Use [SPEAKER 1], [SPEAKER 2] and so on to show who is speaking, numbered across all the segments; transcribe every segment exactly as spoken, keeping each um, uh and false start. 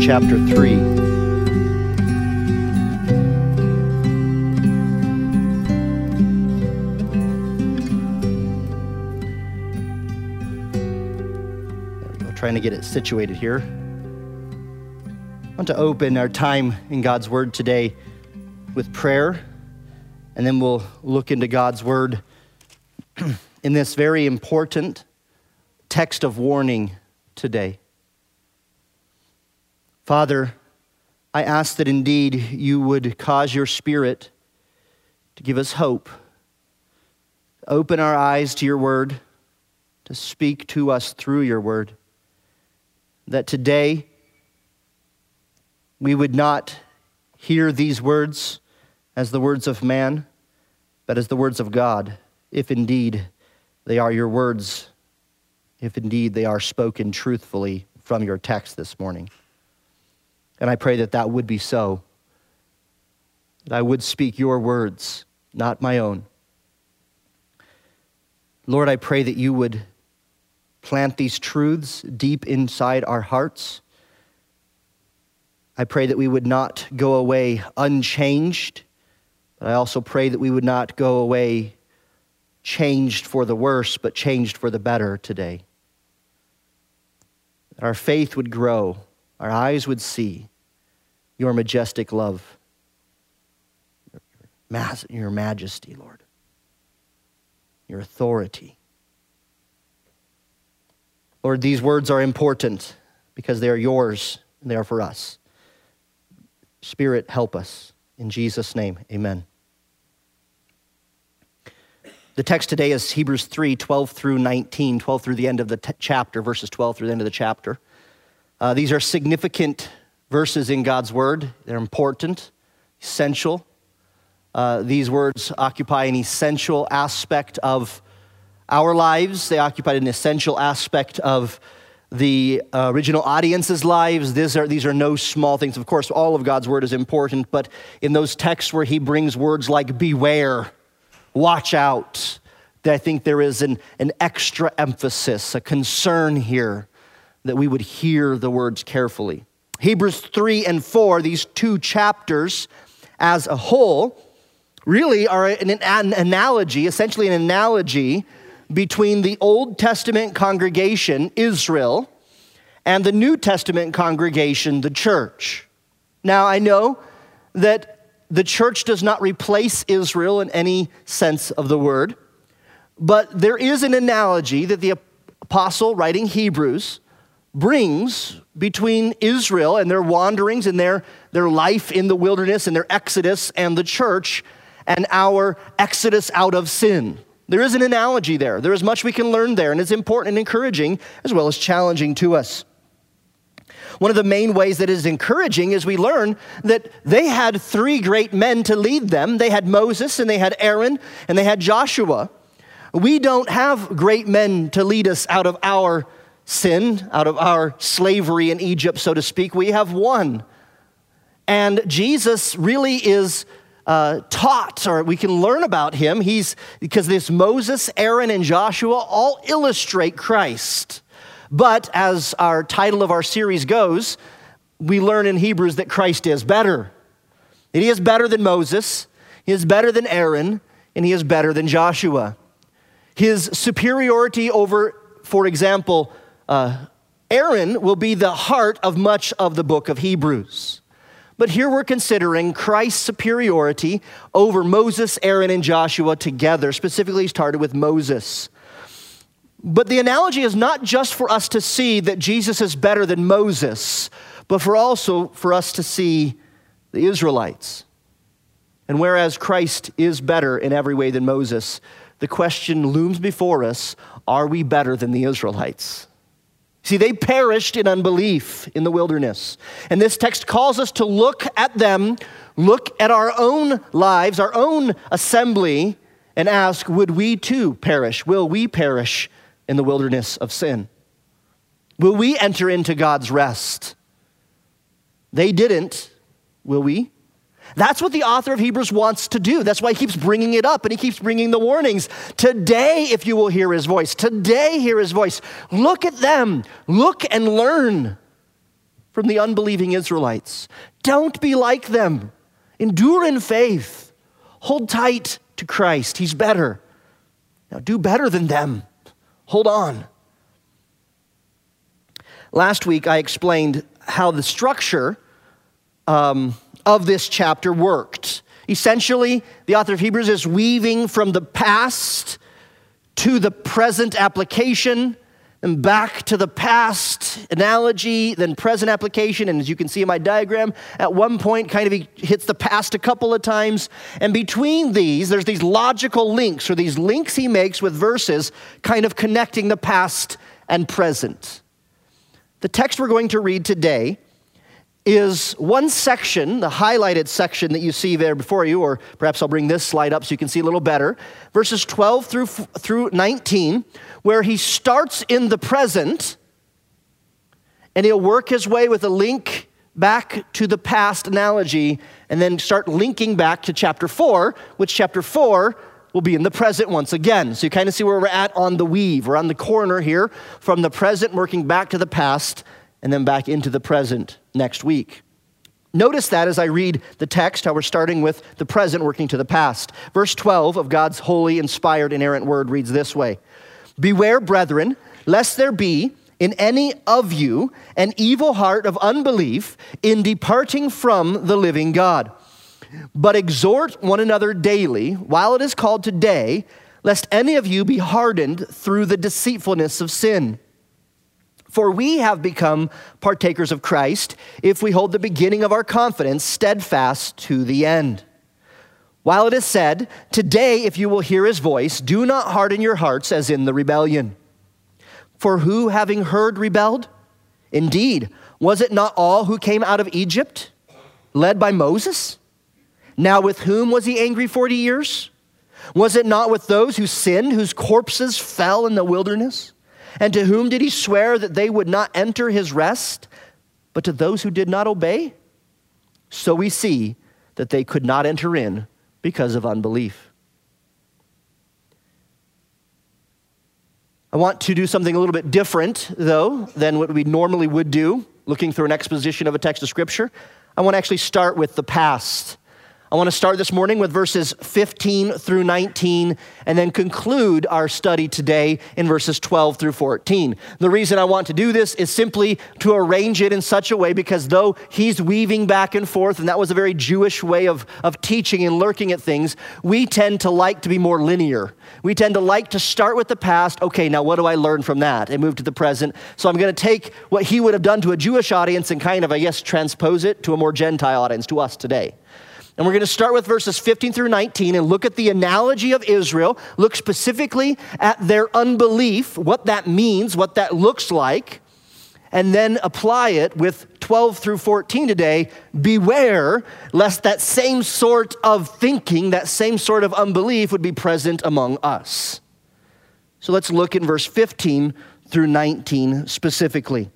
[SPEAKER 1] chapter three. There we go, trying to get it situated here. I want to open our time in God's Word today with prayer, and then we'll look into God's Word in this very important text of warning today. Father, I ask that indeed you would cause your Spirit to give us hope, open our eyes to your word, to speak to us through your word, that today we would not hear these words as the words of man, but as the words of God, if indeed they are your words, if indeed they are spoken truthfully from your text this morning. And I pray that that would be so, that I would speak your words, not my own. Lord, I pray that you would plant these truths deep inside our hearts. I pray that we would not go away unchanged, but I also pray that we would not go away changed for the worse, but changed for the better today. That our faith would grow, our eyes would see your majestic love, your majesty, Lord, your authority. Lord, these words are important because they are yours and they are for us. Spirit, help us. In Jesus' name, amen. The text today is Hebrews three, twelve through nineteen, twelve through the end of the t- chapter, verses twelve through the end of the chapter. Uh, these are significant verses in God's word. They're important, essential. Uh, these words occupy an essential aspect of our lives. They occupy an essential aspect of the uh, original audience's lives. These are, these are no small things. Of course, all of God's word is important, but in those texts where he brings words like beware, watch out, I think there is an, an extra emphasis, a concern here that we would hear the words carefully. Hebrews three and four, these two chapters as a whole, really are an, an analogy, essentially an analogy between the Old Testament congregation, Israel, and the New Testament congregation, the church. Now, I know that the church does not replace Israel in any sense of the word, but there is an analogy that the apostle writing Hebrews brings between Israel and their wanderings and their, their life in the wilderness and their exodus and the church and our exodus out of sin. There is an analogy there. There is much we can learn there, and it's important and encouraging as well as challenging to us. One of the main ways that is encouraging is we learn that they had three great men to lead them. They had Moses, and they had Aaron, and they had Joshua. We don't have great men to lead us out of our sin, out of our slavery in Egypt, so to speak. We have one. And Jesus really is uh, taught, or we can learn about him. He's because this Moses, Aaron, and Joshua all illustrate Christ. But as our title of our series goes, we learn in Hebrews that Christ is better. That he is better than Moses, he is better than Aaron, and he is better than Joshua. His superiority over, for example, Uh, Aaron will be the heart of much of the book of Hebrews. But here we're considering Christ's superiority over Moses, Aaron, and Joshua together. Specifically, he started with Moses. But the analogy is not just for us to see that Jesus is better than Moses, but for also for us to see the Israelites. And whereas Christ is better in every way than Moses, the question looms before us, are we better than the Israelites? See, they perished in unbelief in the wilderness. And this text calls us to look at them, look at our own lives, our own assembly, and ask, would we too perish? Will we perish in the wilderness of sin? Will we enter into God's rest? They didn't. Will we? That's what the author of Hebrews wants to do. That's why he keeps bringing it up and he keeps bringing the warnings. Today, if you will hear his voice, today hear his voice. Look at them. Look and learn from the unbelieving Israelites. Don't be like them. Endure in faith. Hold tight to Christ. He's better. Now do better than them. Hold on. Last week, I explained how the structure um, of this chapter worked. Essentially, the author of Hebrews is weaving from the past to the present application, and back to the past analogy, then present application. And as you can see in my diagram, at one point kind of he hits the past a couple of times. And between these, there's these logical links, or these links he makes with verses kind of connecting the past and present. The text we're going to read today is one section, the highlighted section that you see there before you, or perhaps I'll bring this slide up so you can see a little better, verses twelve through, through nineteen, where he starts in the present, and he'll work his way with a link back to the past analogy, and then start linking back to chapter four, which chapter four will be in the present once again. So you kind of see where we're at on the weave. We're on the corner here, from the present working back to the past, and then back into the present next week. Notice that as I read the text, how we're starting with the present working to the past. Verse twelve of God's holy, inspired, inerrant word reads this way: "Beware, brethren, lest there be in any of you an evil heart of unbelief in departing from the living God. But exhort one another daily, while it is called today, lest any of you be hardened through the deceitfulness of sin. For we have become partakers of Christ if we hold the beginning of our confidence steadfast to the end. While it is said, today if you will hear his voice, do not harden your hearts as in the rebellion. For who, having heard, rebelled? Indeed, was it not all who came out of Egypt, led by Moses? Now with whom was he angry forty years? Was it not with those who sinned, whose corpses fell in the wilderness? And to whom did he swear that they would not enter his rest, but to those who did not obey? So we see that they could not enter in because of unbelief." I want to do something a little bit different, though, than what we normally would do, looking through an exposition of a text of Scripture. I want to actually start with the past. I want to start this morning with verses fifteen through nineteen and then conclude our study today in verses twelve through fourteen. The reason I want to do this is simply to arrange it in such a way because though he's weaving back and forth, and that was a very Jewish way of, of teaching and looking at things, we tend to like to be more linear. We tend to like to start with the past. Okay, now what do I learn from that? And move to the present. So I'm going to take what he would have done to a Jewish audience and kind of, I guess, transpose it to a more Gentile audience, to us today. And we're going to start with verses fifteen through nineteen and look at the analogy of Israel, look specifically at their unbelief, what that means, what that looks like, and then apply it with twelve through fourteen today. Beware lest that same sort of thinking, that same sort of unbelief would be present among us. So let's look in verse fifteen through nineteen specifically.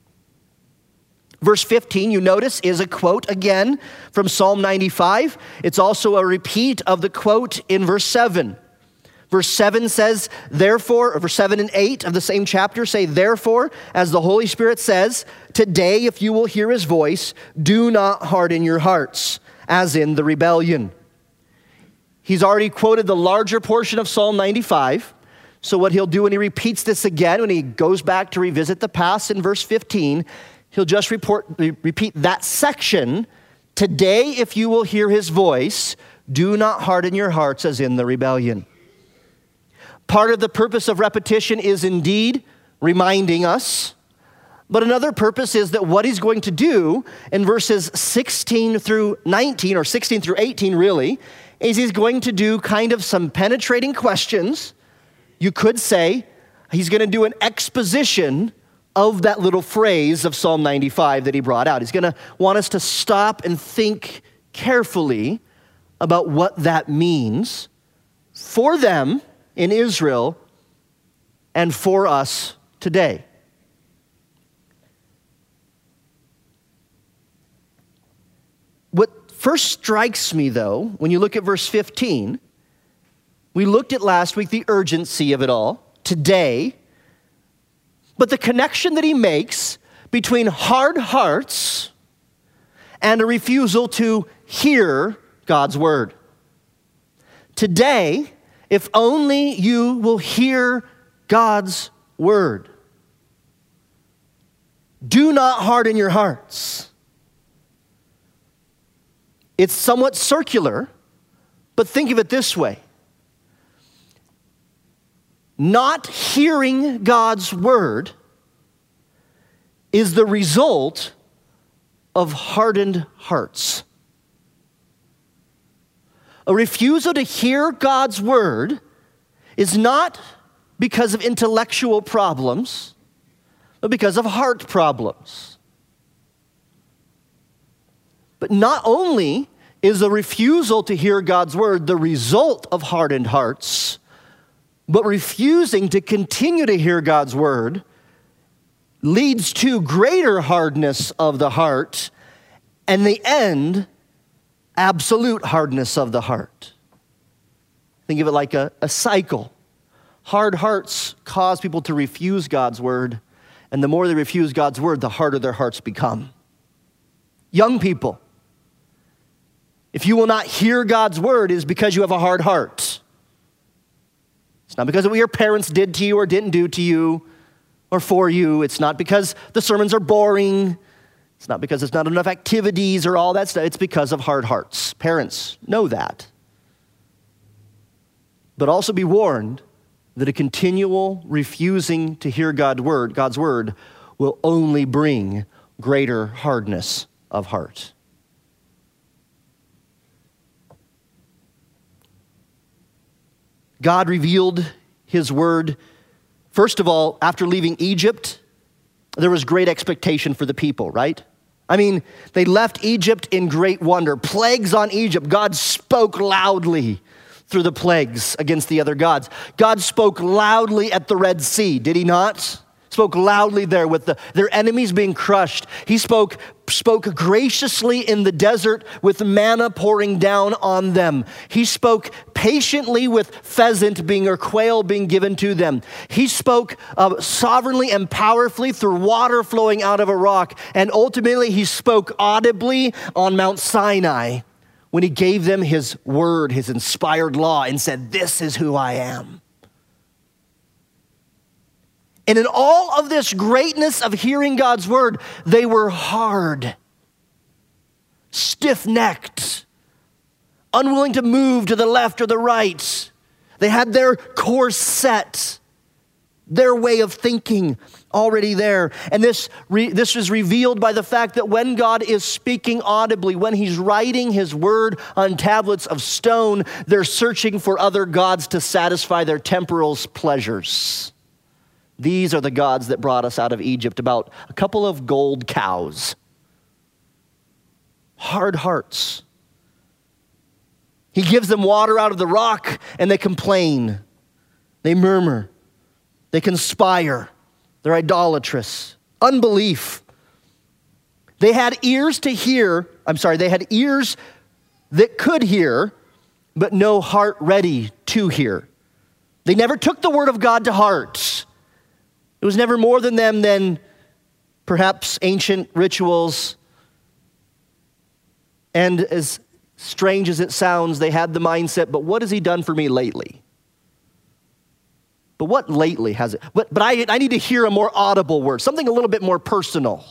[SPEAKER 1] Verse fifteen, you notice, is a quote again from Psalm ninety-five. It's also a repeat of the quote in verse seven. Verse seven says, therefore, or verse seven and eight of the same chapter say, therefore, as the Holy Spirit says, today if you will hear his voice, do not harden your hearts, as in the rebellion. He's already quoted the larger portion of Psalm ninety-five. So what he'll do when he repeats this again, when he goes back to revisit the past in verse fifteen, he'll just report, repeat that section. Today, if you will hear his voice, do not harden your hearts as in the rebellion. Part of the purpose of repetition is indeed reminding us, but another purpose is that what he's going to do in verses sixteen through nineteen, or sixteen through eighteen really, is he's going to do kind of some penetrating questions. You could say he's going to do an exposition of that little phrase of Psalm ninety-five that he brought out. He's going to want us to stop and think carefully about what that means for them in Israel and for us today. What first strikes me, though, when you look at verse fifteen, we looked at last week the urgency of it all. Today, but the connection that he makes between hard hearts and a refusal to hear God's word. Today, if only you will hear God's word. Do not harden your hearts. It's somewhat circular, but think of it this way. Not hearing God's word is the result of hardened hearts. A refusal to hear God's word is not because of intellectual problems, but because of heart problems. But not only is a refusal to hear God's word the result of hardened hearts, but refusing to continue to hear God's word leads to greater hardness of the heart, and the end, absolute hardness of the heart. Think of it like a, a cycle. Hard hearts cause people to refuse God's word, and the more they refuse God's word, the harder their hearts become. Young people, if you will not hear God's word, it is because you have a hard heart. It's not because of what your parents did to you or didn't do to you or for you. It's not because the sermons are boring. It's not because there's not enough activities or all that stuff. It's because of hard hearts. Parents know that. But also be warned that a continual refusing to hear God's word, God's word will only bring greater hardness of heart. God revealed his word. First of all, after leaving Egypt, there was great expectation for the people, right? I mean, they left Egypt in great wonder. Plagues on Egypt. God spoke loudly through the plagues against the other gods. God spoke loudly at the Red Sea, did he not? Spoke loudly there with the, their enemies being crushed. He spoke, spoke graciously in the desert with manna pouring down on them. He spoke patiently with pheasant being or quail being given to them. He spoke uh, sovereignly and powerfully through water flowing out of a rock. And ultimately, he spoke audibly on Mount Sinai when he gave them his word, his inspired law, and said, "This is who I am." And in all of this greatness of hearing God's word, they were hard, stiff-necked, unwilling to move to the left or the right. They had their course set, their way of thinking already there. And this, re, this is revealed by the fact that when God is speaking audibly, when he's writing his word on tablets of stone, they're searching for other gods to satisfy their temporal pleasures. These are the gods that brought us out of Egypt, about a couple of gold cows. Hard hearts. He gives them water out of the rock, and they complain. They murmur. They conspire. They're idolatrous. Unbelief. They had ears to hear. I'm sorry, they had ears that could hear, but no heart ready to hear. They never took the word of God to heart. It was never more than them than perhaps ancient rituals. And as strange as it sounds, they had the mindset, but what has he done for me lately? But what lately has it? But, but I, I need to hear a more audible word, something a little bit more personal.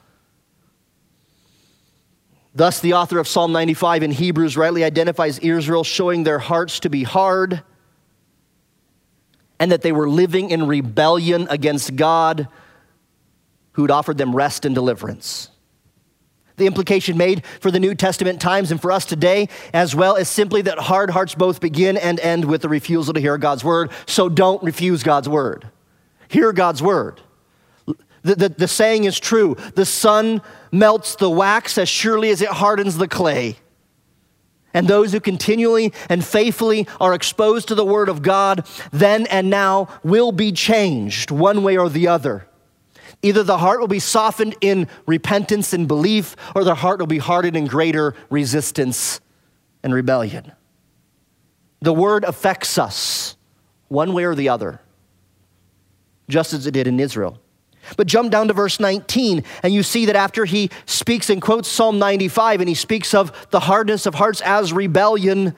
[SPEAKER 1] Thus, the author of Psalm ninety-five in Hebrews rightly identifies Israel, showing their hearts to be hard, and that they were living in rebellion against God, who'd offered them rest and deliverance. The implication made for the New Testament times and for us today, as well, is simply that hard hearts both begin and end with the refusal to hear God's word. So don't refuse God's word. Hear God's word. The, the, the saying is true. The sun melts the wax as surely as it hardens the clay. And those who continually and faithfully are exposed to the word of God then and now will be changed one way or the other. Either the heart will be softened in repentance and belief, or the heart will be hardened in greater resistance and rebellion. The word affects us one way or the other, just as it did in Israel. But jump down to verse nineteen, and you see that after he speaks and quotes Psalm ninety-five, and he speaks of the hardness of hearts as rebellion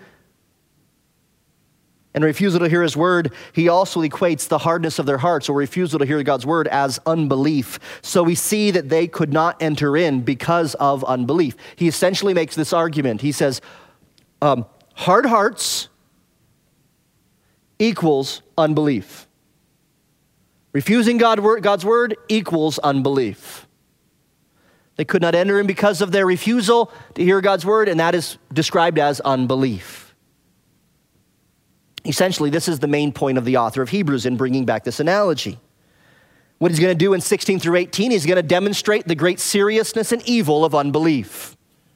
[SPEAKER 1] and refusal to hear his word, he also equates the hardness of their hearts or refusal to hear God's word as unbelief. So we see that they could not enter in because of unbelief. He essentially makes this argument. He says, um, hard hearts equals unbelief. Refusing God, God's word equals unbelief. They could not enter in because of their refusal to hear God's word, and that is described as unbelief. Essentially, this is the main point of the author of Hebrews in bringing back this analogy. What he's going to do in sixteen through eighteen, he's going to demonstrate the great seriousness and evil of unbelief.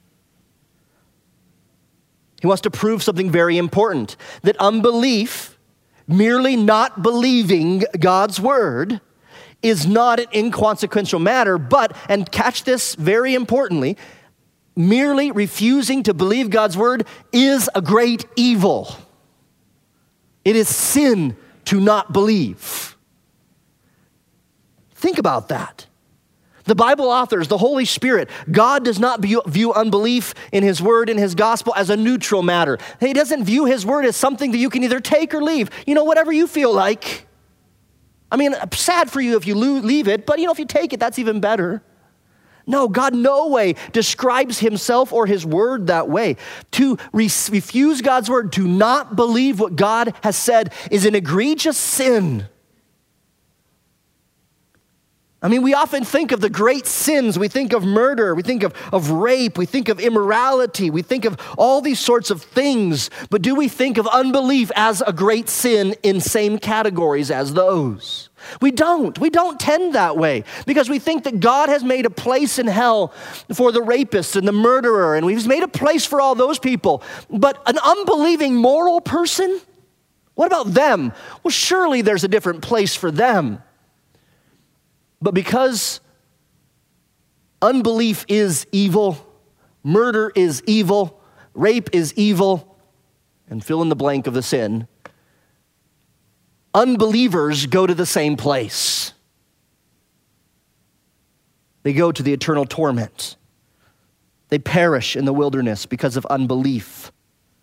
[SPEAKER 1] He wants to prove something very important, that unbelief, merely not believing God's word, is not an inconsequential matter, but, and catch this very importantly, merely refusing to believe God's word is a great evil. It is sin to not believe. Think about that. The Bible authors, the Holy Spirit, God does not view, view unbelief in his word, in his gospel, as a neutral matter. He doesn't view his word as something that you can either take or leave. You know, whatever you feel like. I mean, sad for you if you leave it, but you know, if you take it, that's even better. No, God no way describes himself or his word that way. To re- refuse God's word, to not believe what God has said, is an egregious sin. I mean, we often think of the great sins. We think of murder. We think of, of rape. We think of immorality. We think of all these sorts of things. But do we think of unbelief as a great sin in same categories as those? We don't. We don't tend that way because we think that God has made a place in hell for the rapist and the murderer, and he's made a place for all those people. But an unbelieving moral person, what about them? Well, surely there's a different place for them. But because unbelief is evil, murder is evil, rape is evil, and fill in the blank of the sin, unbelievers go to the same place. They go to the eternal torment. They perish in the wilderness because of unbelief.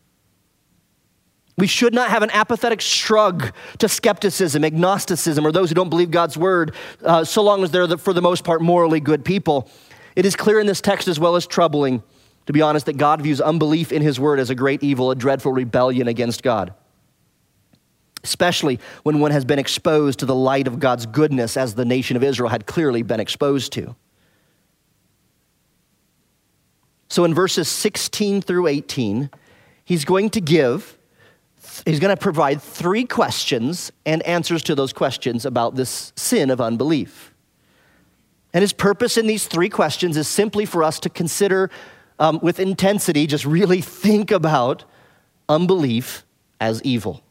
[SPEAKER 1] We should not have an apathetic shrug to skepticism, agnosticism, or those who don't believe God's word, uh, so long as they're, the, for the most part, morally good people. It is clear in this text as well as troubling, to be honest, that God views unbelief in his word as a great evil, a dreadful rebellion against God, especially when one has been exposed to the light of God's goodness as the nation of Israel had clearly been exposed to. So in verses sixteen through eighteen, he's going to give He's going to provide three questions and answers to those questions about this sin of unbelief. And his purpose in these three questions is simply for us to consider um, with intensity, just really think about unbelief as evil.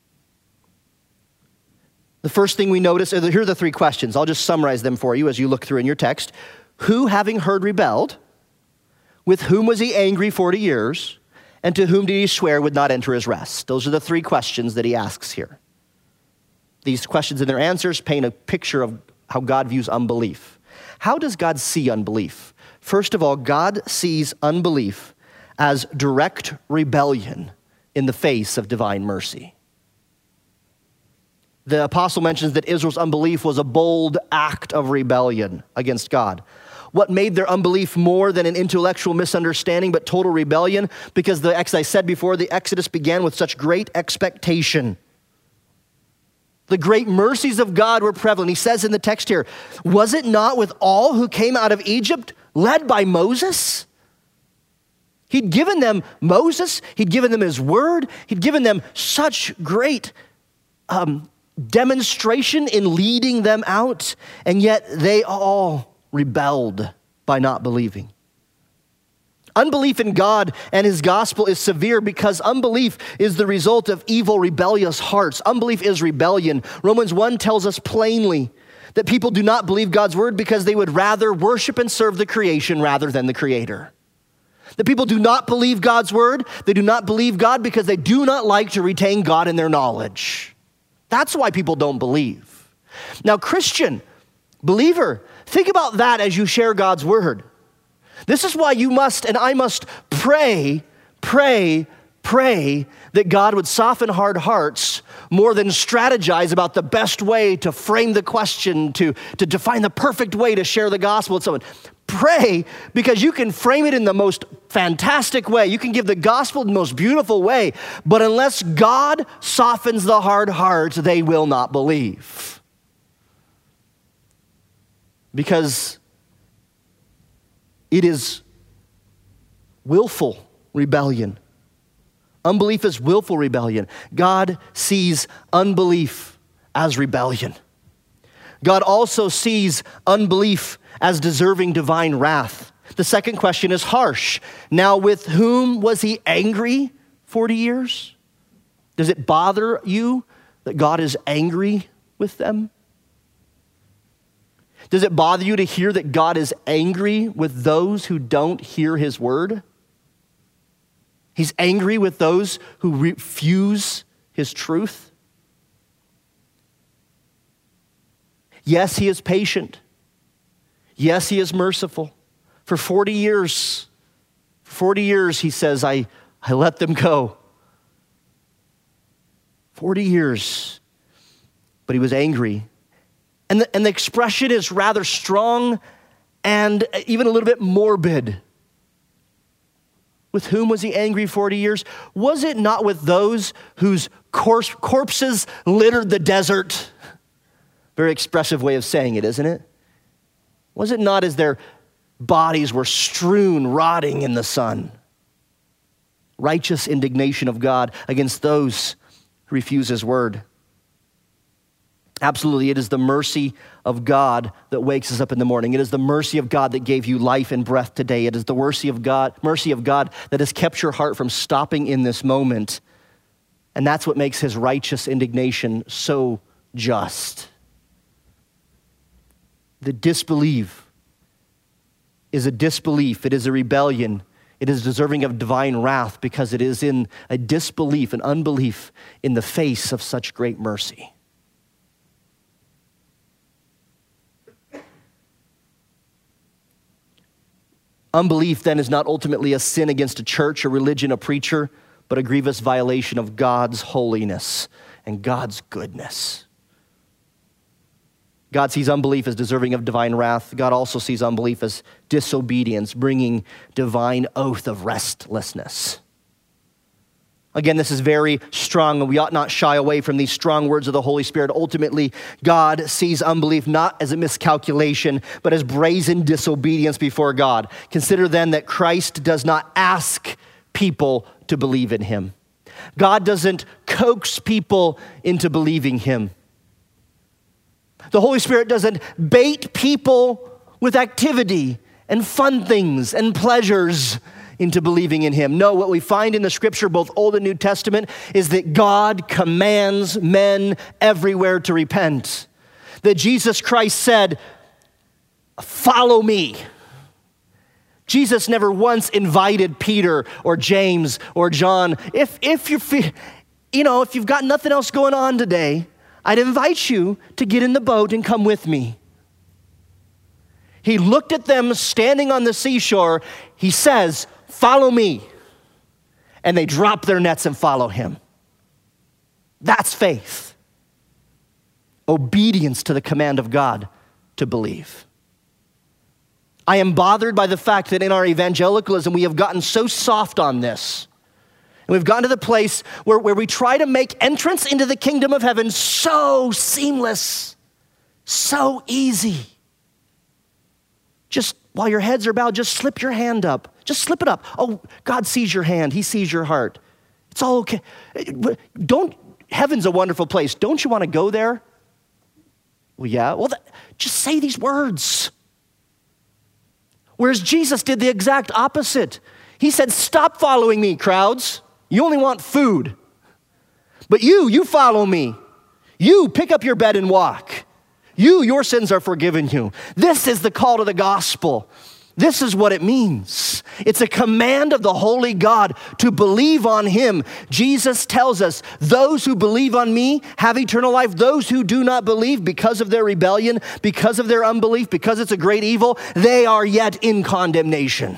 [SPEAKER 1] The first thing we notice, are the, here are the three questions. I'll just summarize them for you as you look through in your text. Who, having heard, rebelled? With whom was he angry forty years? And to whom did he swear would not enter his rest? Those are the three questions that he asks here. These questions and their answers paint a picture of how God views unbelief. How does God see unbelief? First of all, God sees unbelief as direct rebellion in the face of divine mercy. The apostle mentions that Israel's unbelief was a bold act of rebellion against God. What made their unbelief more than an intellectual misunderstanding, but total rebellion? Because, the, as I said before, the Exodus began with such great expectation. The great mercies of God were prevalent. He says in the text here, was it not with all who came out of Egypt led by Moses? He'd given them Moses. He'd given them his word. He'd given them such great um, demonstration in leading them out. And yet they all rebelled by not believing. Unbelief in God and his gospel is severe because unbelief is the result of evil, rebellious hearts. Unbelief is rebellion. Romans one tells us plainly that people do not believe God's word because they would rather worship and serve the creation rather than the creator. The people do not believe God's word. They do not believe God because they do not like to retain God in their knowledge. That's why people don't believe. Now, Christian, Believer, think about that as you share God's word. This is why you must and I must pray, pray, pray that God would soften hard hearts more than strategize about the best way to frame the question, to, to define the perfect way to share the gospel with someone. Pray, because you can frame it in the most fantastic way. You can give the gospel in the most beautiful way, but unless God softens the hard hearts, they will not believe. Because it is willful rebellion. Unbelief is willful rebellion. God sees unbelief as rebellion. God also sees unbelief as deserving divine wrath. The second question is harsh. Now, with whom was he angry forty years? Does it bother you that God is angry with them? Does it bother you to hear that God is angry with those who don't hear his word? He's angry with those who refuse his truth. Yes, he is patient. Yes, he is merciful. For forty years, for forty years, he says, I, I let them go. forty years. But he was angry. And the, and the expression is rather strong and even a little bit morbid. With whom was he angry forty years? Was it not with those whose corpse, corpses littered the desert? Very expressive way of saying it, isn't it? Was it not as their bodies were strewn, rotting in the sun? Righteous indignation of God against those who refuse his word. Absolutely, it is the mercy of God that wakes us up in the morning. It is the mercy of God that gave you life and breath today. It is the mercy of God, mercy of God that has kept your heart from stopping in this moment. And that's what makes his righteous indignation so just. The disbelief is a disbelief. It is a rebellion. It is deserving of divine wrath because it is in a disbelief, an unbelief in the face of such great mercy. Unbelief then is not ultimately a sin against a church, a religion, a preacher, but a grievous violation of God's holiness and God's goodness. God sees unbelief as deserving of divine wrath. God also sees unbelief as disobedience, bringing divine oath of restlessness. Again, this is very strong, and we ought not shy away from these strong words of the Holy Spirit. Ultimately, God sees unbelief not as a miscalculation, but as brazen disobedience before God. Consider then that Christ does not ask people to believe in him. God doesn't coax people into believing him. The Holy Spirit doesn't bait people with activity and fun things and pleasures into believing in him. No, what we find in the scripture, both Old and New Testament, is that God commands men everywhere to repent. That Jesus Christ said, follow me. Jesus never once invited Peter or James or John. If, if you're, you know, if you've got nothing else going on today, I'd invite you to get in the boat and come with me. He looked at them standing on the seashore. He says, follow me. And they drop their nets and follow him. That's faith. Obedience to the command of God to believe. I am bothered by the fact that in our evangelicalism, we have gotten so soft on this. And we've gotten to the place where, where we try to make entrance into the kingdom of heaven so seamless, so easy. Just while your heads are bowed, just slip your hand up. Just slip it up. Oh, God sees your hand. He sees your heart. It's all okay. Don't, heaven's a wonderful place. Don't you want to go there? Well, yeah. Well, that, just say these words. Whereas Jesus did the exact opposite. He said, stop following me, crowds. You only want food. But you, you follow me. You pick up your bed and walk. You, your sins are forgiven you. This is the call to the gospel. This is what it means. It's a command of the holy God to believe on him. Jesus tells us, those who believe on me have eternal life. Those who do not believe because of their rebellion, because of their unbelief, because it's a great evil, they are yet in condemnation.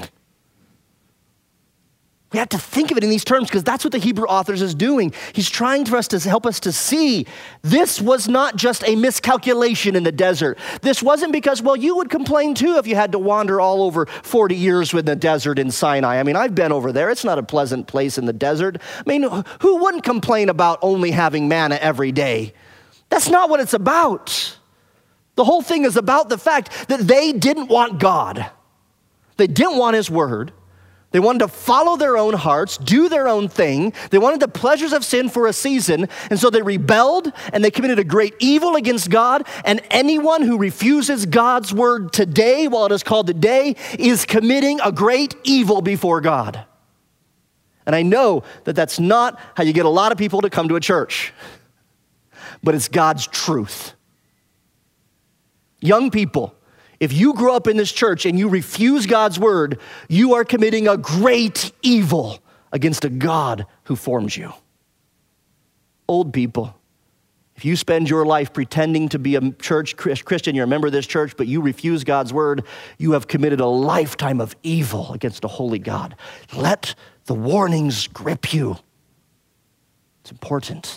[SPEAKER 1] We have to think of it in these terms because that's what the Hebrew authors is doing. He's trying for us to help us to see this was not just a miscalculation in the desert. This wasn't because, well, you would complain too if you had to wander all over forty years in the desert in Sinai. I mean, I've been over there. It's not a pleasant place in the desert. I mean, who wouldn't complain about only having manna every day? That's not what it's about. The whole thing is about the fact that they didn't want God. They didn't want his word. They wanted to follow their own hearts, do their own thing. They wanted the pleasures of sin for a season, and so they rebelled, and they committed a great evil against God, and anyone who refuses God's word today, while it is called today, is committing a great evil before God. And I know that that's not how you get a lot of people to come to a church, but it's God's truth. Young people, if you grow up in this church and you refuse God's word, you are committing a great evil against a God who formed you. Old people, if you spend your life pretending to be a church Christian, you're a member of this church, but you refuse God's word, you have committed a lifetime of evil against a holy God. Let the warnings grip you. It's important.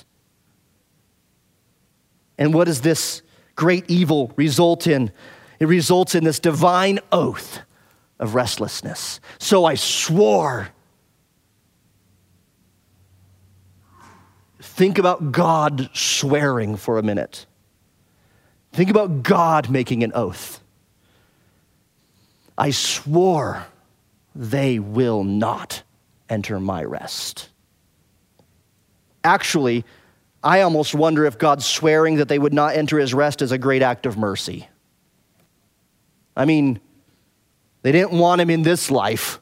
[SPEAKER 1] And what does this great evil result in? It results in this divine oath of restlessness. So I swore. Think about God swearing for a minute. Think about God making an oath. I swore they will not enter my rest. Actually, I almost wonder if God swearing that they would not enter his rest is a great act of mercy. I mean, they didn't want him in this life.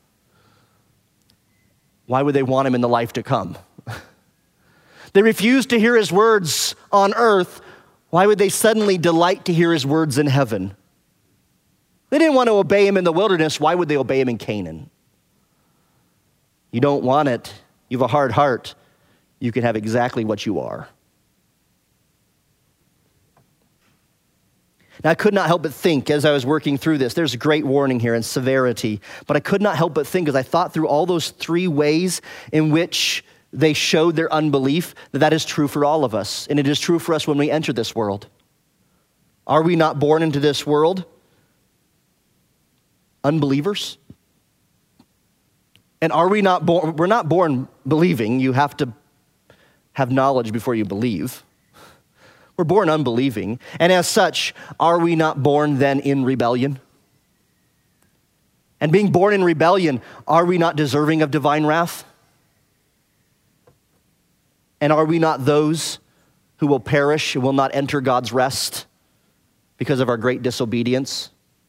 [SPEAKER 1] Why would they want him in the life to come? They refused to hear his words on earth. Why would they suddenly delight to hear his words in heaven? They didn't want to obey him in the wilderness. Why would they obey him in Canaan? You don't want it. You have a hard heart. You can have exactly what you are. Now, I could not help but think as I was working through this, there's a great warning here and severity, but I could not help but think as I thought through all those three ways in which they showed their unbelief, that that is true for all of us, and it is true for us when we enter this world. Are we not born into this world unbelievers? And are we not born, we're not born believing. You have to have knowledge before you believe. We're born unbelieving. And as such, are we not born then in rebellion? And being born in rebellion, are we not deserving of divine wrath? And are we not those who will perish and will not enter God's rest because of our great disobedience?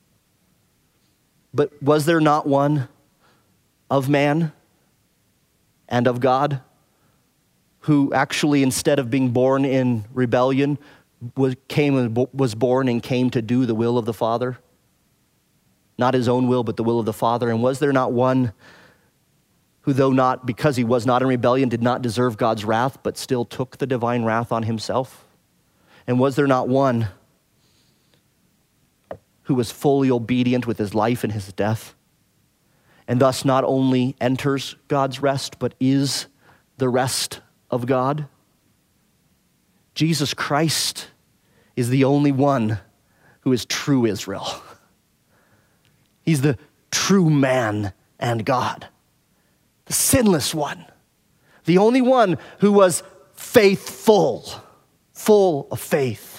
[SPEAKER 1] But was there not one of man and of God who actually, instead of being born in rebellion, was, came, was born and came to do the will of the Father? Not his own will, but the will of the Father. And was there not one who, though not, because he was not in rebellion, did not deserve God's wrath, but still took the divine wrath on himself? And was there not one who was fully obedient with his life and his death, and thus not only enters God's rest, but is the rest of God? Jesus Christ is the only one who is true Israel. He's the true man and God, the sinless one, the only one who was faithful, full of faith.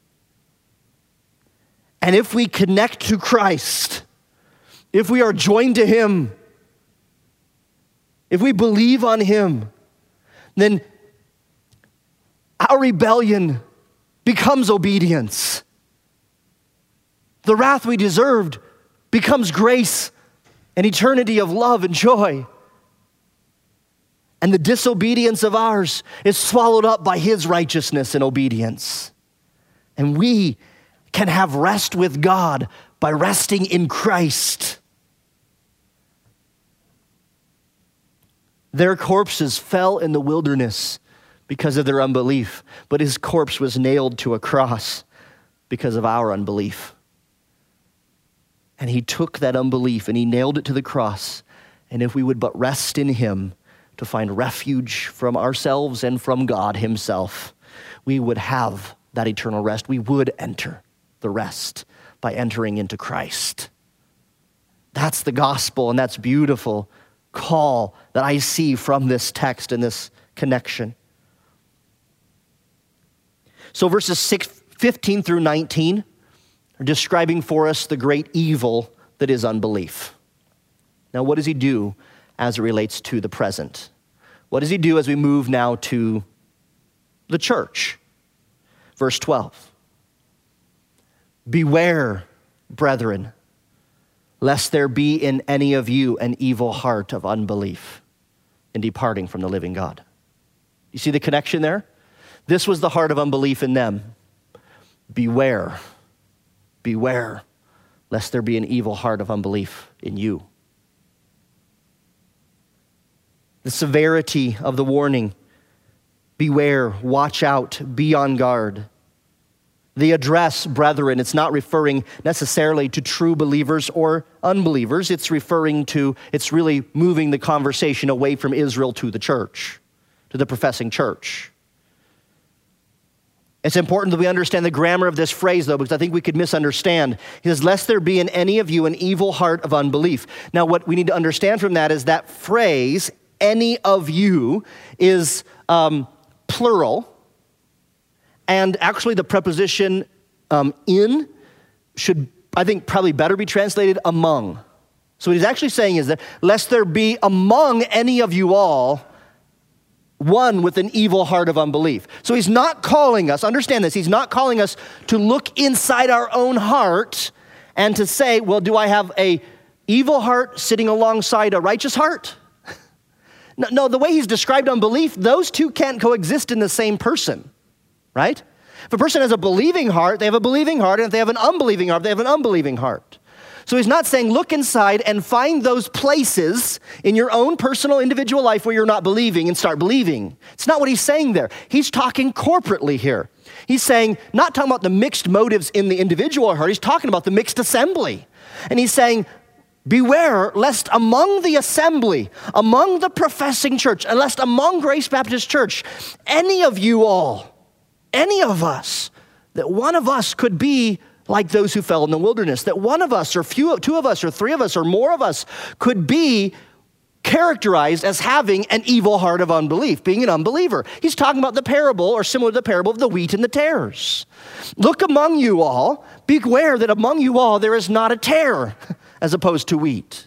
[SPEAKER 1] And if we connect to Christ, if we are joined to him, if we believe on him, then our rebellion becomes obedience. The wrath we deserved becomes grace and eternity of love and joy. And the disobedience of ours is swallowed up by his righteousness and obedience. And we can have rest with God by resting in Christ. Their corpses fell in the wilderness because of their unbelief, but his corpse was nailed to a cross because of our unbelief. And he took that unbelief and he nailed it to the cross. And if we would but rest in him to find refuge from ourselves and from God himself, we would have that eternal rest. We would enter the rest by entering into Christ. That's the gospel, and that's beautiful call that I see from this text and this connection. So verses six, fifteen through nineteen are describing for us the great evil that is unbelief. Now, what does he do as it relates to the present? What does he do as we move now to the church? Verse twelve. Beware, brethren, lest there be in any of you an evil heart of unbelief in departing from the living God. You see the connection there? This was the heart of unbelief in them. Beware, beware, lest there be an evil heart of unbelief in you. The severity of the warning, beware, watch out, be on guard. The address, brethren, it's not referring necessarily to true believers or unbelievers. It's referring to, it's really moving the conversation away from Israel to the church, to the professing church. It's important that we understand the grammar of this phrase, though, because I think we could misunderstand. He says, lest there be in any of you an evil heart of unbelief. Now, what we need to understand from that is that phrase, any of you, is um, plural. And actually the preposition um, in should, I think, probably better be translated among. So what he's actually saying is that lest there be among any of you all one with an evil heart of unbelief. So he's not calling us, understand this, he's not calling us to look inside our own heart and to say, well, do I have a evil heart sitting alongside a righteous heart? No, no, the way he's described unbelief, those two can't coexist in the same person, right? If a person has a believing heart, they have a believing heart, and if they have an unbelieving heart, they have an unbelieving heart. So he's not saying look inside and find those places in your own personal individual life where you're not believing and start believing. It's not what he's saying there. He's talking corporately here. He's saying, not talking about the mixed motives in the individual heart, he's talking about the mixed assembly. And he's saying, beware lest among the assembly, among the professing church, and lest among Grace Baptist Church, any of you all, any of us, that one of us could be like those who fell in the wilderness, that one of us or few, two of us or three of us or more of us could be characterized as having an evil heart of unbelief, being an unbeliever. He's talking about the parable, or similar to the parable of the wheat and the tares. Look among you all, beware that among you all there is not a tare as opposed to wheat.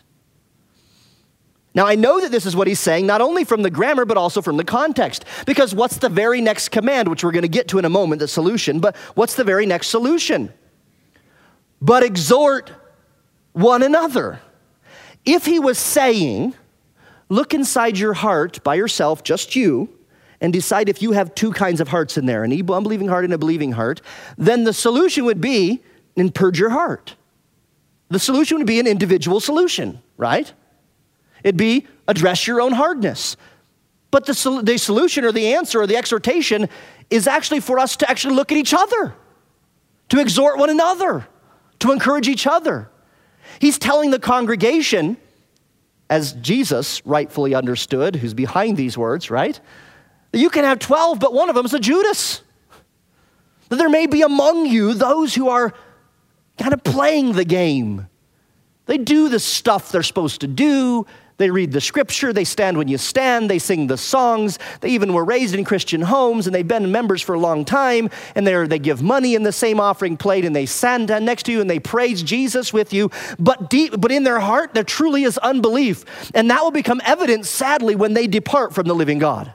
[SPEAKER 1] Now, I know that this is what he's saying, not only from the grammar, but also from the context. Because what's the very next command, which we're going to get to in a moment, the solution, but what's the very next solution? But exhort one another. If he was saying, look inside your heart by yourself, just you, and decide if you have two kinds of hearts in there, an unbelieving heart and a believing heart, then the solution would be, and purge your heart. The solution would be an individual solution, right? It'd be address your own hardness. But the, sol- the solution or the answer or the exhortation is actually for us to actually look at each other, to exhort one another, to encourage each other. He's telling the congregation, as Jesus rightfully understood, who's behind these words, right? That you can have twelve, but one of them is a Judas. That there may be among you those who are kind of playing the game. They do the stuff they're supposed to do. They read the scripture, they stand when you stand, they sing the songs, they even were raised in Christian homes, and they've been members for a long time, and they they give money in the same offering plate, and they stand next to you, and they praise Jesus with you, but deep, but in their heart, there truly is unbelief, and that will become evident, sadly, when they depart from the living God.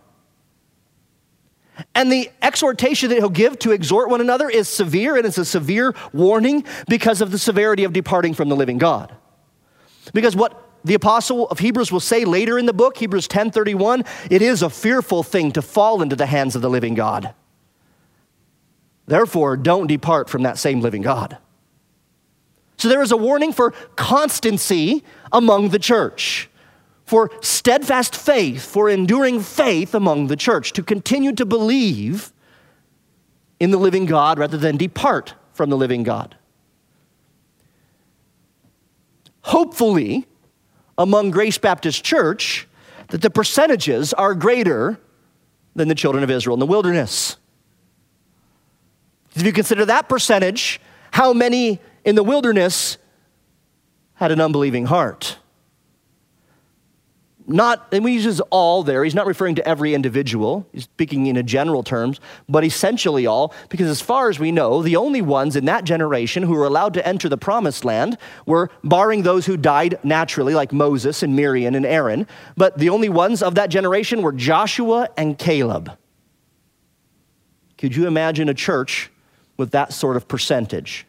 [SPEAKER 1] And the exhortation that he'll give to exhort one another is severe, and it's a severe warning because of the severity of departing from the living God. Because what the apostle of Hebrews will say later in the book, Hebrews ten thirty-one, it is a fearful thing to fall into the hands of the living God. Therefore, don't depart from that same living God. So there is a warning for constancy among the church, for steadfast faith, for enduring faith among the church, to continue to believe in the living God rather than depart from the living God. Hopefully, among Grace Baptist Church, that the percentages are greater than the children of Israel in the wilderness. If you consider that percentage, how many in the wilderness had an unbelieving heart? Not, and we use all there, he's not referring to every individual, he's speaking in a general terms, but essentially all, because as far as we know, the only ones in that generation who were allowed to enter the promised land were, barring those who died naturally, like Moses and Miriam and Aaron, but the only ones of that generation were Joshua and Caleb. Could you imagine a church with that sort of percentage?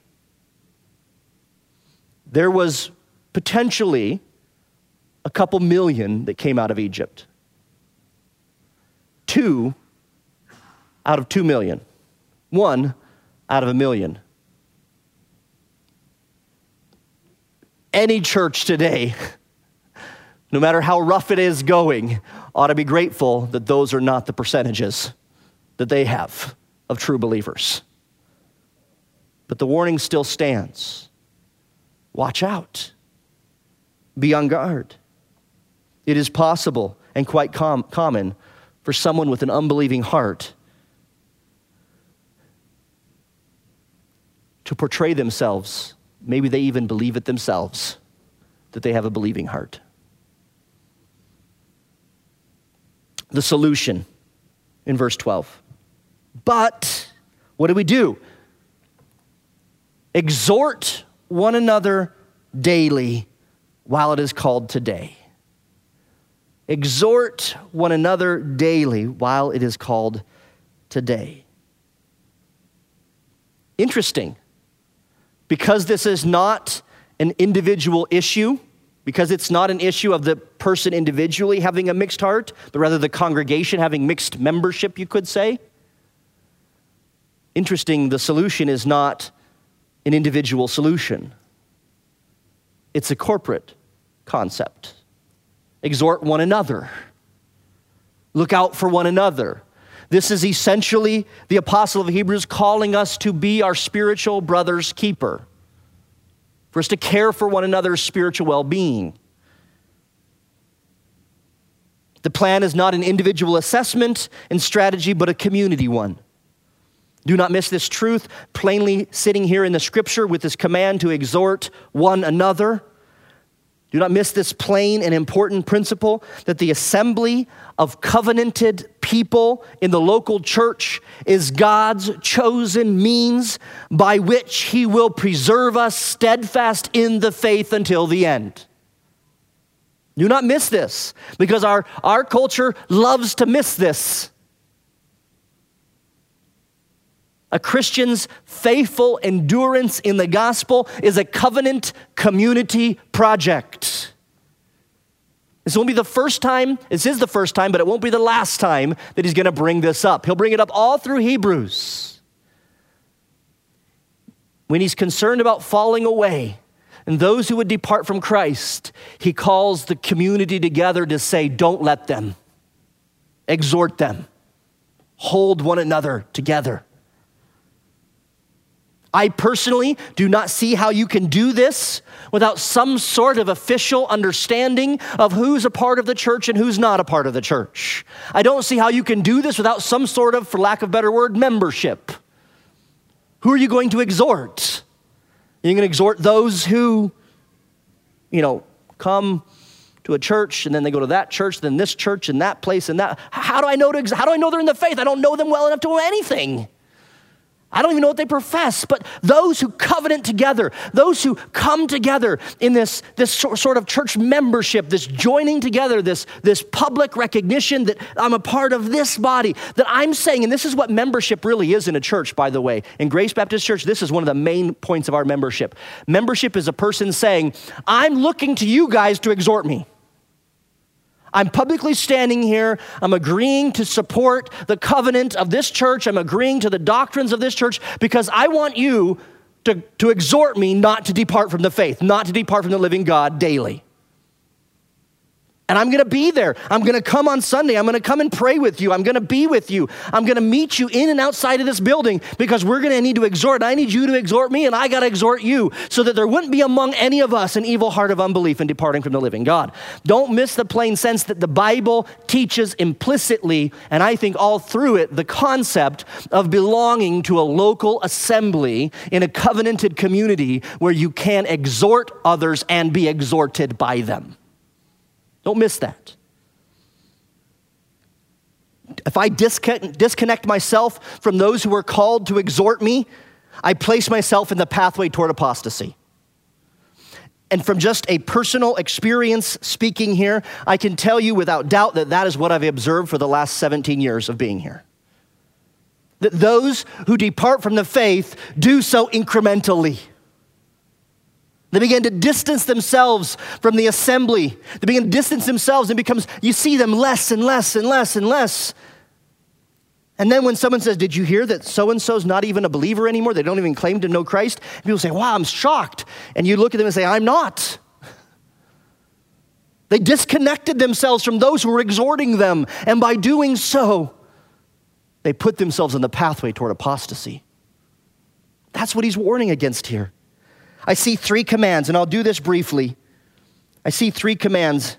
[SPEAKER 1] There was potentially a couple million that came out of Egypt. Two out of two million. One out of a million. Any church today, no matter how rough it is going, ought to be grateful that those are not the percentages that they have of true believers. But the warning still stands. Watch out. Be on guard. It is possible and quite com- common for someone with an unbelieving heart to portray themselves, maybe they even believe it themselves, that they have a believing heart. The solution in verse twelve. But what do we do? Exhort one another daily while it is called today. Exhort one another daily while it is called today. Interesting, because this is not an individual issue, because it's not an issue of the person individually having a mixed heart, but rather the congregation having mixed membership, you could say. Interesting, the solution is not an individual solution. It's a corporate concept. Exhort one another. Look out for one another. This is essentially the apostle of Hebrews calling us to be our spiritual brother's keeper, for us to care for one another's spiritual well-being. The plan is not an individual assessment and strategy, but a community one. Do not miss this truth, plainly sitting here in the scripture with this command to exhort one another. Do not miss this plain and important principle that the assembly of covenanted people in the local church is God's chosen means by which he will preserve us steadfast in the faith until the end. Do not miss this, because our, our culture loves to miss this. A Christian's faithful endurance in the gospel is a covenant community project. This won't be the first time, this is the first time, but it won't be the last time that he's going to bring this up. He'll bring it up all through Hebrews. When he's concerned about falling away and those who would depart from Christ, he calls the community together to say, don't let them. Exhort them. Hold one another together. I personally do not see how you can do this without some sort of official understanding of who's a part of the church and who's not a part of the church. I don't see how you can do this without some sort of, for lack of a better word, membership. Who are you going to exhort? You're going to exhort those who, you know, come to a church and then they go to that church, then this church and that place and that. How do I know to, how do I know they're in the faith? I don't know them well enough to know anything. I don't even know what they profess, but those who covenant together, those who come together in this, this sort of church membership, this joining together, this, this public recognition that I'm a part of this body, that I'm saying, and this is what membership really is in a church, by the way. In Grace Baptist Church, this is one of the main points of our membership. Membership is a person saying, I'm looking to you guys to exhort me. I'm publicly standing here. I'm agreeing to support the covenant of this church. I'm agreeing to the doctrines of this church because I want you to, to exhort me not to depart from the faith, not to depart from the living God daily. And I'm gonna be there. I'm gonna come on Sunday. I'm gonna come and pray with you. I'm gonna be with you. I'm gonna meet you in and outside of this building because we're gonna need to exhort. I need you to exhort me and I gotta exhort you so that there wouldn't be among any of us an evil heart of unbelief and departing from the living God. Don't miss the plain sense that the Bible teaches implicitly, and I think all through it, the concept of belonging to a local assembly in a covenanted community where you can exhort others and be exhorted by them. Don't miss that. If I disconnect, disconnect myself from those who are called to exhort me, I place myself in the pathway toward apostasy. And from just a personal experience speaking here, I can tell you without doubt that that is what I've observed for the last seventeen years of being here. That those who depart from the faith do so incrementally. They begin to distance themselves from the assembly. They begin to distance themselves and becomes, you see them less and less and less and less. And then when someone says, did you hear that so-and-so's not even a believer anymore? They don't even claim to know Christ. And people say, wow, I'm shocked. And you look at them and say, I'm not. They disconnected themselves from those who were exhorting them. And by doing so, they put themselves on the pathway toward apostasy. That's what he's warning against here. I see three commands, and I'll do this briefly. I see three commands.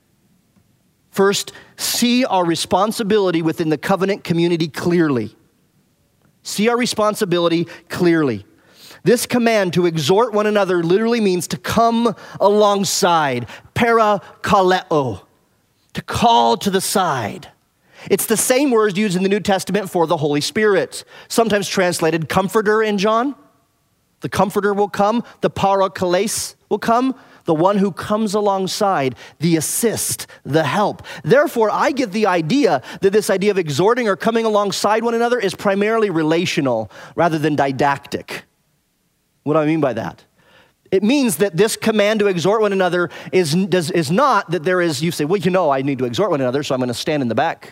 [SPEAKER 1] First, see our responsibility within the covenant community clearly. See our responsibility clearly. This command to exhort one another literally means to come alongside, parakaleo, to call to the side. It's the same word used in the New Testament for the Holy Spirit, sometimes translated comforter in John. The comforter will come, the parakletos will come, the one who comes alongside, the assist, the help. Therefore, I get the idea that this idea of exhorting or coming alongside one another is primarily relational rather than didactic. What do I mean by that? It means that this command to exhort one another is, does, is not that there is, you say, well, you know, I need to exhort one another, so I'm going to stand in the back.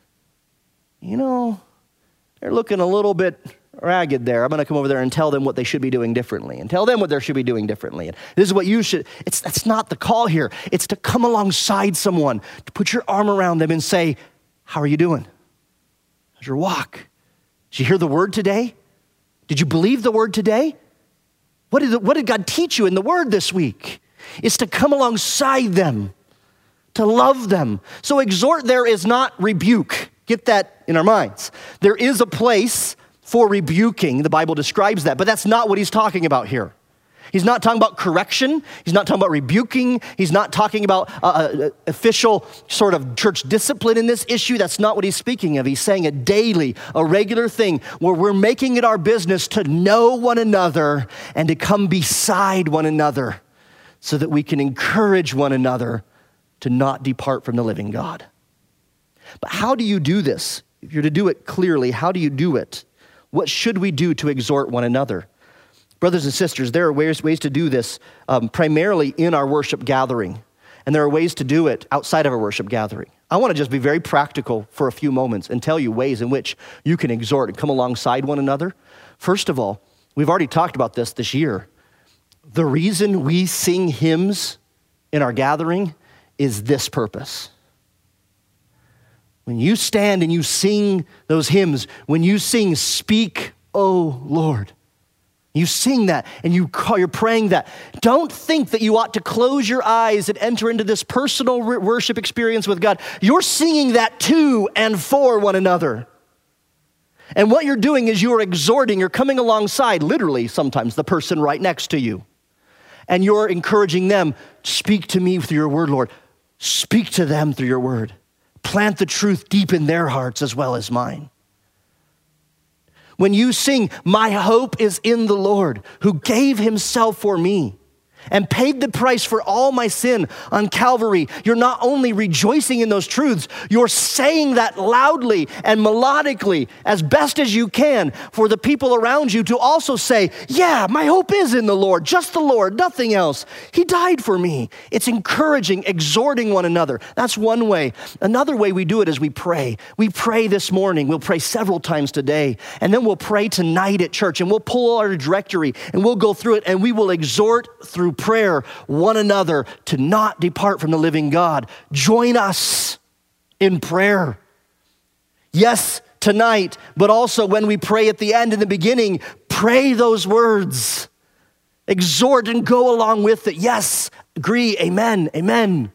[SPEAKER 1] You know, they're looking a little bit ragged there. I'm going to come over there and tell them what they should be doing differently and tell them what they should be doing differently. And this is what you should, it's that's not the call here. It's to come alongside someone, to put your arm around them and say, how are you doing? How's your walk? Did you hear the word today? Did you believe the word today? What did, the, what did God teach you in the word this week? It's to come alongside them, to love them. So exhort there is not rebuke. Get that in our minds. There is a place for rebuking. The Bible describes that, but that's not what he's talking about here. He's not talking about correction. He's not talking about rebuking. He's not talking about uh, uh, official sort of church discipline in this issue. That's not what he's speaking of. He's saying a daily, a regular thing where we're making it our business to know one another and to come beside one another so that we can encourage one another to not depart from the living God. But how do you do this? If you're to do it clearly, how do you do it? What should we do to exhort one another? Brothers and sisters, there are ways, ways to do this um, primarily in our worship gathering. And there are ways to do it outside of our worship gathering. I want to just be very practical for a few moments and tell you ways in which you can exhort and come alongside one another. First of all, we've already talked about this this year. The reason we sing hymns in our gathering is this purpose. When you stand and you sing those hymns, when you sing, speak, O Lord, you sing that and you call, you're praying that. Don't think that you ought to close your eyes and enter into this personal worship experience with God. You're singing that to and for one another. And what you're doing is you're exhorting, you're coming alongside, literally sometimes, the person right next to you. And you're encouraging them, speak to me through your word, Lord. Speak to them through your word. Plant the truth deep in their hearts as well as mine. When you sing, my hope is in the Lord who gave himself for me and paid the price for all my sin on Calvary, you're not only rejoicing in those truths, you're saying that loudly and melodically as best as you can for the people around you to also say, yeah, my hope is in the Lord, just the Lord, nothing else. He died for me. It's encouraging, exhorting one another. That's one way. Another way we do it is we pray. We pray this morning. We'll pray several times today, and then we'll pray tonight at church, and we'll pull our directory, and we'll go through it, and we will exhort through through prayer one another to not depart from the living God. Join us in prayer. Yes, tonight, but also when we pray at the end and the beginning, pray those words. Exhort and go along with it. Yes, agree, amen, amen.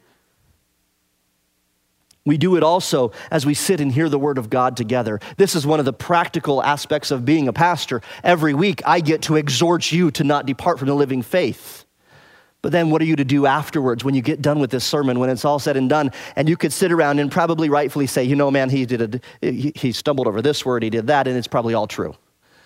[SPEAKER 1] We do it also as we sit and hear the word of God together. This is one of the practical aspects of being a pastor. Every week I get to exhort you to not depart from the living faith. But then what are you to do afterwards when you get done with this sermon, when it's all said and done? And you could sit around and probably rightfully say, you know, man, he did a, he, he stumbled over this word, he did that, and it's probably all true.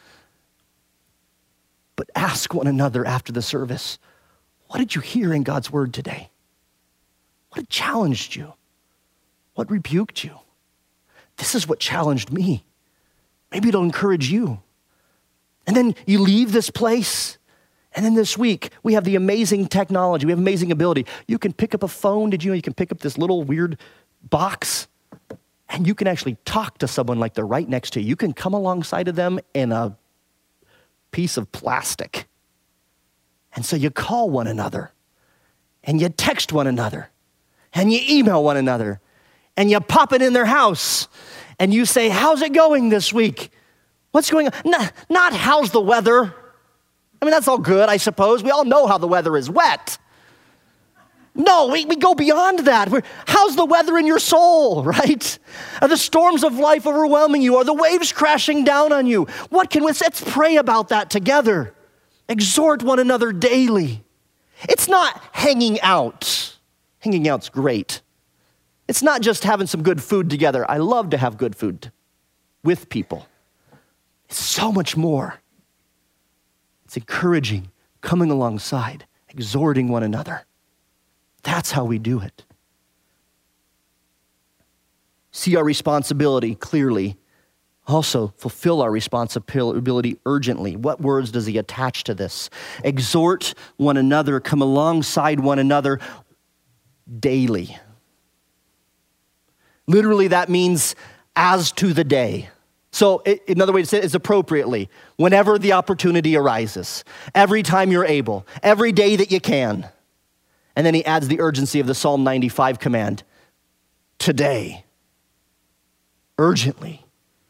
[SPEAKER 1] But ask one another after the service, what did you hear in God's word today? What challenged you? What rebuked you? This is what challenged me. Maybe it'll encourage you. And then you leave this place, and then this week, we have the amazing technology, we have amazing ability. You can pick up a phone, did you know you can pick up this little weird box, and you can actually talk to someone like they're right next to you. You can come alongside of them in a piece of plastic. And so you call one another, and you text one another, and you email one another, and you pop it in their house, and you say, how's it going this week? What's going on? Not, not how's the weather? I mean, that's all good, I suppose. We all know how the weather is wet. No, we, we go beyond that. We're, how's the weather in your soul, right? Are the storms of life overwhelming you? Are the waves crashing down on you? What can we, let's pray about that together. Exhort one another daily. It's not hanging out. Hanging out's great. It's not just having some good food together. I love to have good food with people. It's so much more. It's encouraging, coming alongside, exhorting one another. That's how we do it. See our responsibility clearly. Also, fulfill our responsibility urgently. What words does he attach to this? Exhort one another, come alongside one another daily. Literally, that means as to the day. So it, another way to say it is appropriately, whenever the opportunity arises, every time you're able, every day that you can. And then he adds the urgency of the Psalm ninety-five command, today, urgently.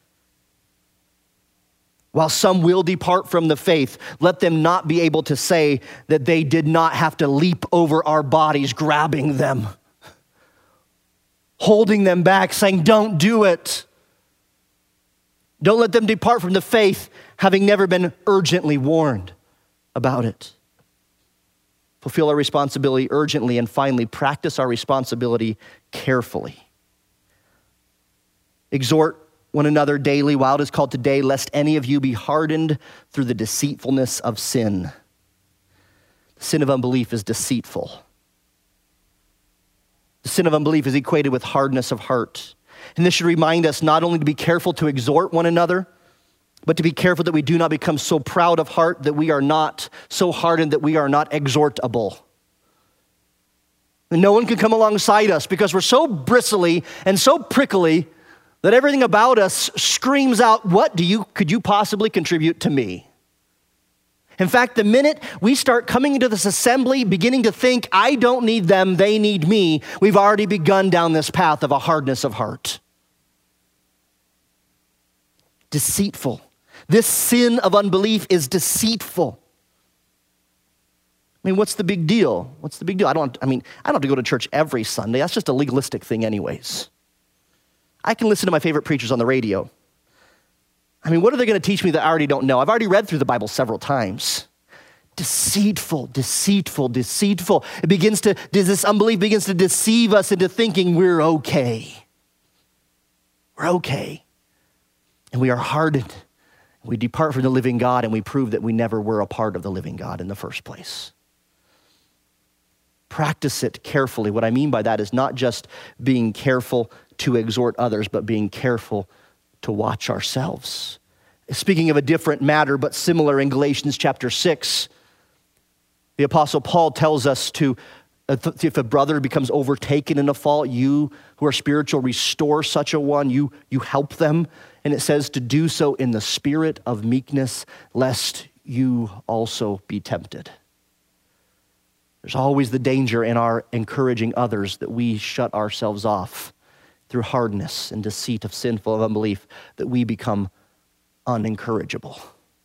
[SPEAKER 1] While some will depart from the faith, let them not be able to say that they did not have to leap over our bodies, grabbing them, holding them back, saying, don't do it. Don't let them depart from the faith, having never been urgently warned about it. Fulfill our responsibility urgently, and finally, practice our responsibility carefully. Exhort one another daily while it is called today, lest any of you be hardened through the deceitfulness of sin. The sin of unbelief is deceitful. The sin of unbelief is equated with hardness of heart. And this should remind us not only to be careful to exhort one another, but to be careful that we do not become so proud of heart that we are not so hardened that we are not exhortable. And no one can come alongside us because we're so bristly and so prickly that everything about us screams out, what do you could you possibly contribute to me? In fact, the minute we start coming into this assembly, beginning to think, I don't need them, they need me, we've already begun down this path of a hardness of heart. Deceitful. This sin of unbelief is deceitful. I mean, what's the big deal? What's the big deal? I don't, I mean, I don't have to go to church every Sunday. That's just a legalistic thing anyways. I can listen to my favorite preachers on the radio. I mean, what are they going to teach me that I already don't know? I've already read through the Bible several times. Deceitful, deceitful, deceitful. It begins to, this unbelief begins to deceive us into thinking we're okay. We're okay. And we are hardened. We depart from the living God, and we prove that we never were a part of the living God in the first place. Practice it carefully. What I mean by that is not just being careful to exhort others, but being careful to watch ourselves. Speaking of a different matter, but similar, in Galatians chapter six, the Apostle Paul tells us to, if a brother becomes overtaken in a fault, you who are spiritual, restore such a one, you, you help them. And it says to do so in the spirit of meekness, lest you also be tempted. There's always the danger in our encouraging others that we shut ourselves off through hardness and deceit of sinful unbelief, that we become unencourageable.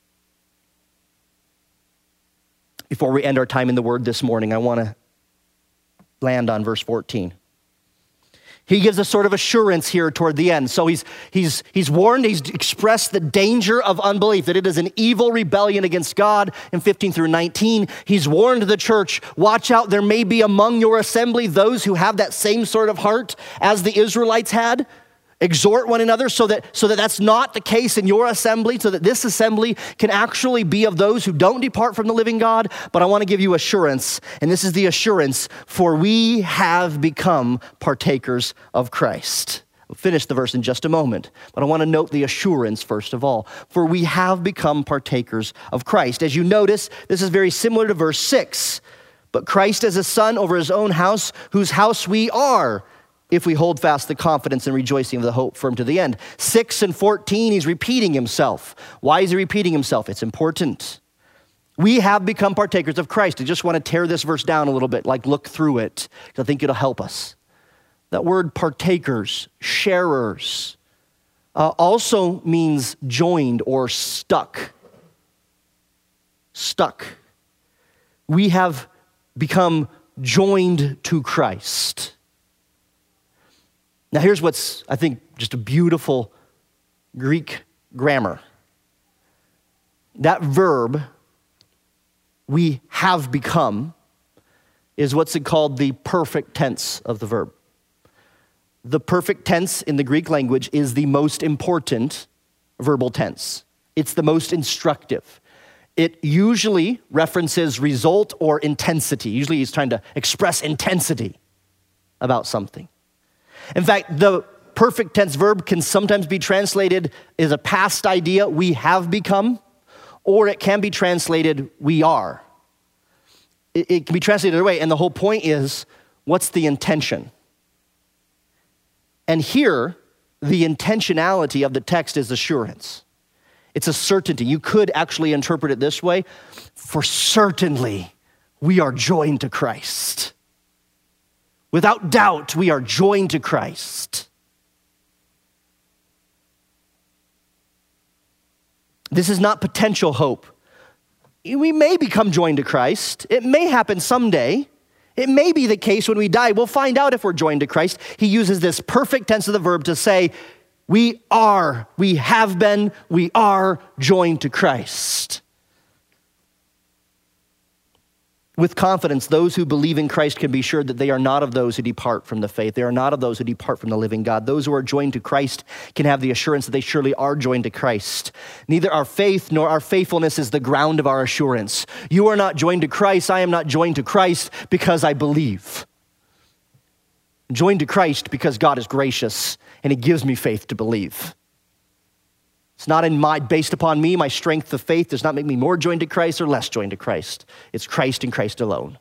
[SPEAKER 1] Before we end our time in the Word this morning, I want to land on verse fourteen. He gives a sort of assurance here toward the end. So he's, he's, he's warned, he's expressed the danger of unbelief, that it is an evil rebellion against God in fifteen through nineteen. He's warned the church, watch out, there may be among your assembly those who have that same sort of heart as the Israelites had. Exhort one another so that, so that that's not the case in your assembly, so that this assembly can actually be of those who don't depart from the living God. But I want to give you assurance, and this is the assurance, for we have become partakers of Christ. We'll finish the verse in just a moment, but I want to note the assurance first of all. For we have become partakers of Christ. As you notice, this is very similar to verse six. But Christ as a son over his own house, whose house we are, if we hold fast the confidence and rejoicing of the hope firm to the end. six and fourteen, he's repeating himself. Why is he repeating himself? It's important. We have become partakers of Christ. I just want to tear this verse down a little bit, like look through it, because I think it'll help us. That word partakers, sharers, uh, also means joined or stuck. Stuck. We have become joined to Christ. Now here's what's, I think, just a beautiful Greek grammar. That verb, we have become, is what's called the perfect tense of the verb. The perfect tense in the Greek language is the most important verbal tense. It's the most instructive. It usually references result or intensity. Usually he's trying to express intensity about something. In fact, the perfect tense verb can sometimes be translated as a past idea, we have become, or it can be translated, we are. It, it can be translated either way, and the whole point is, what's the intention? And here, the intentionality of the text is assurance. It's a certainty. You could actually interpret it this way, for certainly we are joined to Christ. Without doubt, we are joined to Christ. This is not potential hope. We may become joined to Christ. It may happen someday. It may be the case when we die. We'll find out if we're joined to Christ. He uses this perfect tense of the verb to say, we are, we have been, we are joined to Christ. With confidence, those who believe in Christ can be sure that they are not of those who depart from the faith. They are not of those who depart from the living God. Those who are joined to Christ can have the assurance that they surely are joined to Christ. Neither our faith nor our faithfulness is the ground of our assurance. You are not joined to Christ. I am not joined to Christ because I believe. I'm joined to Christ because God is gracious and he gives me faith to believe. It's not in my, based upon me, my strength of faith does not make me more joined to Christ or less joined to Christ. It's Christ and Christ alone.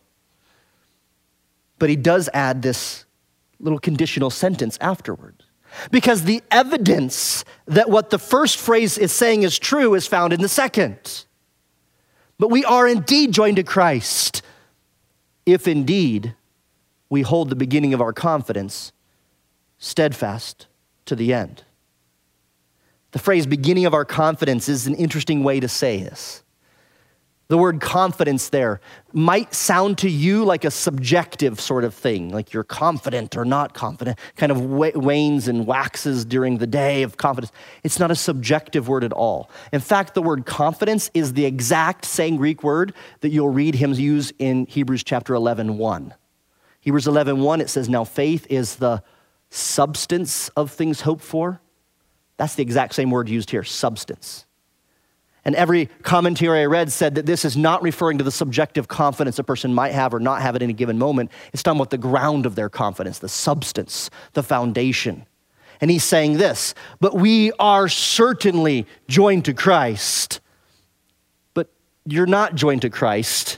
[SPEAKER 1] But he does add this little conditional sentence afterward. Because the evidence that what the first phrase is saying is true is found in the second. But we are indeed joined to Christ if indeed we hold the beginning of our confidence steadfast to the end. The phrase beginning of our confidence is an interesting way to say this. The word confidence there might sound to you like a subjective sort of thing, like you're confident or not confident, kind of wanes and waxes during the day of confidence. It's not a subjective word at all. In fact, the word confidence is the exact same Greek word that you'll read him use in Hebrews chapter eleven one. Hebrews eleven one, it says, now faith is the substance of things hoped for. That's the exact same word used here, substance. And every commentary I read said that this is not referring to the subjective confidence a person might have or not have at any given moment. It's talking about the ground of their confidence, the substance, the foundation. And he's saying this, but we are certainly joined to Christ. But you're not joined to Christ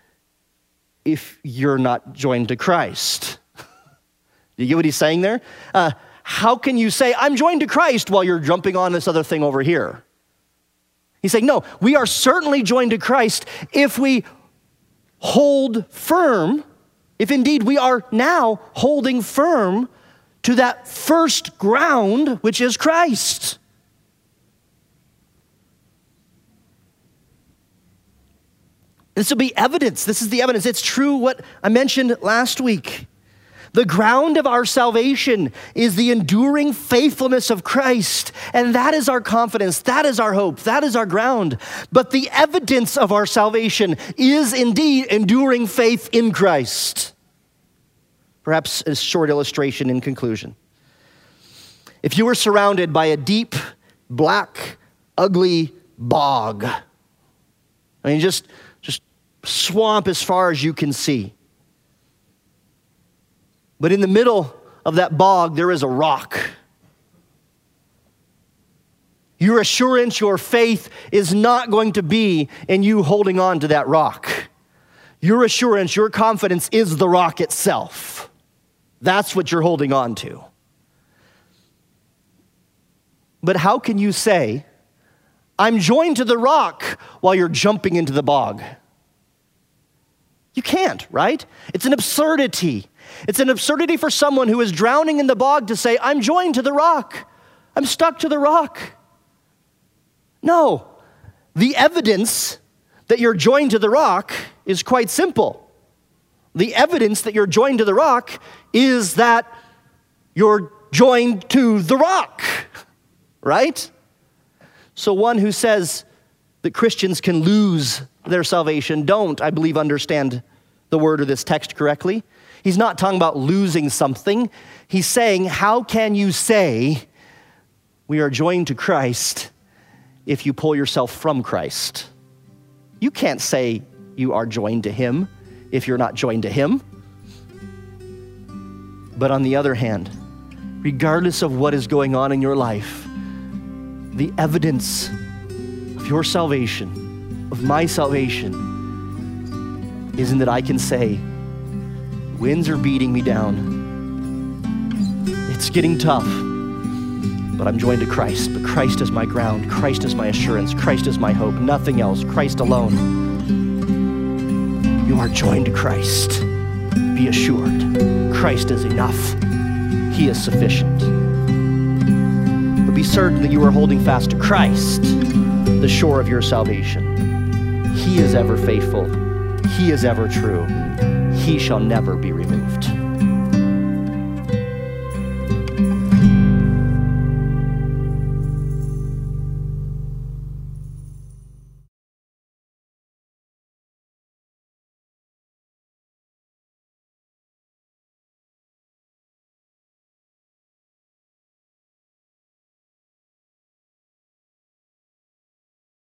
[SPEAKER 1] if you're not joined to Christ. You get what he's saying there? Uh, how can you say, I'm joined to Christ while you're jumping on this other thing over here? He's saying, no, we are certainly joined to Christ if we hold firm, if indeed we are now holding firm to that first ground, which is Christ. This will be evidence. This is the evidence. It's true what I mentioned last week. The ground of our salvation is the enduring faithfulness of Christ, and that is our confidence, that is our hope, that is our ground. But the evidence of our salvation is indeed enduring faith in Christ. Perhaps a short illustration in conclusion. If you were surrounded by a deep, black, ugly bog, I mean, just, just swamp as far as you can see. But in the middle of that bog, there is a rock. Your assurance, your faith is not going to be in you holding on to that rock. Your assurance, your confidence is the rock itself. That's what you're holding on to. But how can you say, I'm joined to the rock while you're jumping into the bog? You can't, right? It's an absurdity. It's an absurdity for someone who is drowning in the bog to say, I'm joined to the rock. I'm stuck to the rock. No, the evidence that you're joined to the rock is quite simple. The evidence that you're joined to the rock is that you're joined to the rock, right? So one who says that Christians can lose their salvation don't, I believe, understand the word of this text correctly. He's not talking about losing something. He's saying, how can you say we are joined to Christ if you pull yourself from Christ? You can't say you are joined to him if you're not joined to him. But on the other hand, regardless of what is going on in your life, the evidence of your salvation, of my salvation, isn't that I can say, winds are beating me down. It's getting tough, but I'm joined to Christ. But Christ is my ground. Christ is my assurance. Christ is my hope. Nothing else. Christ alone. You are joined to Christ. Be assured. Christ is enough. He is sufficient. But be certain that you are holding fast to Christ, the shore of your salvation. He is ever faithful. He is ever true. He shall never be removed.